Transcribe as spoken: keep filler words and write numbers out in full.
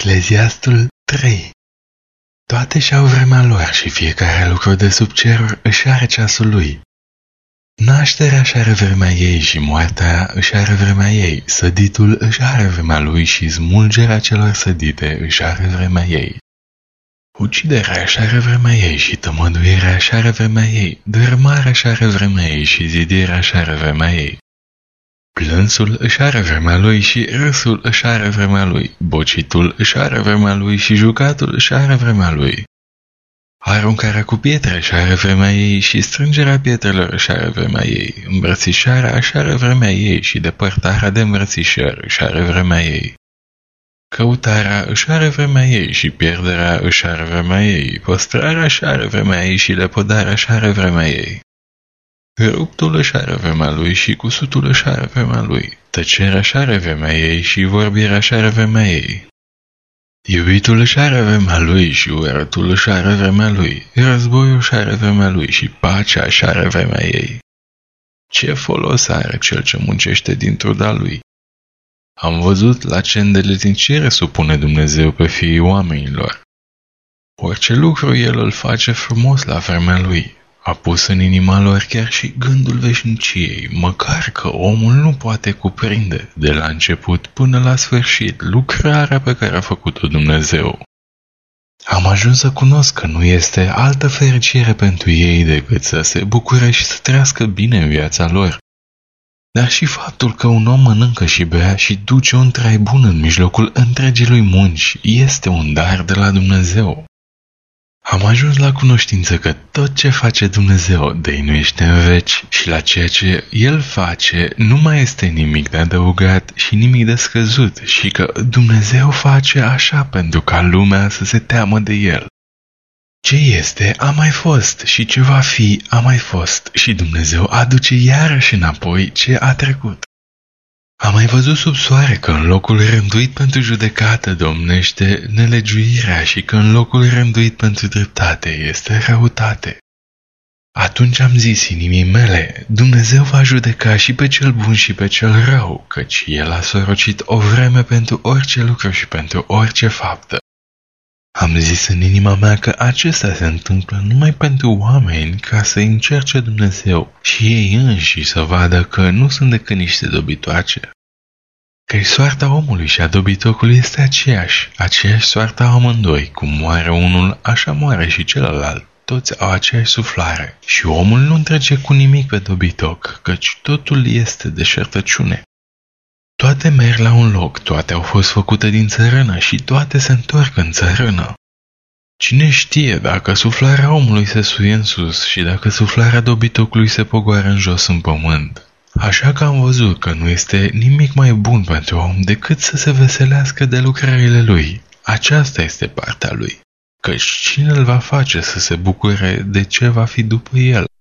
Ecleziastul trei. Toate și-au vremea lor și fiecare lucru de sub ceruri își are ceasul lui. Nașterea își are vremea ei și moartea își are vremea ei, săditul își are vremea lui și smulgerea celor sădite își are vremea ei. Uciderea își are vremea ei și tămăduirea își are vremea ei, dărâmarea își are vremea ei și zidirea își are vremea ei. Plânsul își are vremea lui și râsul își are vremea lui, bocitul își are vremea lui și jucatul își are vremea lui. Aruncarea cu pietre își are vremea ei și strângerea pietrelor își are vremea ei, îmbrățișarea își are vremea ei și depărtarea de îmbrățișări își are vremea ei. Căutarea își are vremea ei și pierderea își are vremea ei, păstrarea își are vremea ei și lepădarea își are vremea ei. Ruptul își are vremea lui și cusutul își are vremea lui, tăcerea își are vremea ei și vorbirea își are vremea ei. Iubitul își are vremea lui și urătul își are vremea lui, războiul își are vremea lui și pacea își are vremea ei. Ce folos are cel ce muncește din truda lui? Am văzut la ce îndeletnicire supune Dumnezeu pe fiii oamenilor. Orice lucru El îl face frumos la vremea lui. A pus în inima lor chiar și gândul veșniciei, măcar că omul nu poate cuprinde, de la început până la sfârșit, lucrarea pe care a făcut-o Dumnezeu. Am ajuns să cunosc că nu este altă fericire pentru ei decât să se bucure și să trăiască bine în viața lor. Dar și faptul că un om mănâncă și bea și duce un trai bun în mijlocul întregii lui munci este un dar de la Dumnezeu. Am ajuns la cunoștință că tot ce face Dumnezeu dăinuiește în veci și la ceea ce El face nu mai este nimic de adăugat și nimic de scăzut și că Dumnezeu face așa pentru ca lumea să se teamă de El. Ce este a mai fost și ce va fi a mai fost și Dumnezeu aduce iarăși înapoi ce a trecut. Am mai văzut sub soare că în locul rânduit pentru judecată domnește nelegiuirea și că în locul rânduit pentru dreptate este răutate. Atunci am zis inimii mele, Dumnezeu va judeca și pe cel bun și pe cel rău, căci El a sorocit o vreme pentru orice lucru și pentru orice faptă. Am zis în inima mea că acesta se întâmplă numai pentru oameni ca să încerce Dumnezeu și ei înși să vadă că nu sunt decât niște dobitoace. Că soarta omului și a dobitocului este aceeași, aceeași soarta amândoi, cum moare unul, așa moare și celălalt, toți au aceeași suflare și omul nu întrece cu nimic pe dobitoc, căci totul este deșertăciune. Toate merg la un loc, toate au fost făcute din țărână și toate se întorc în țărână. Cine știe dacă suflarea omului se suie în sus și dacă suflarea dobitocului se pogoară în jos în pământ? Așa că am văzut că nu este nimic mai bun pentru om decât să se veselească de lucrările lui. Aceasta este partea lui, căci cine îl va face să se bucure de ce va fi după el?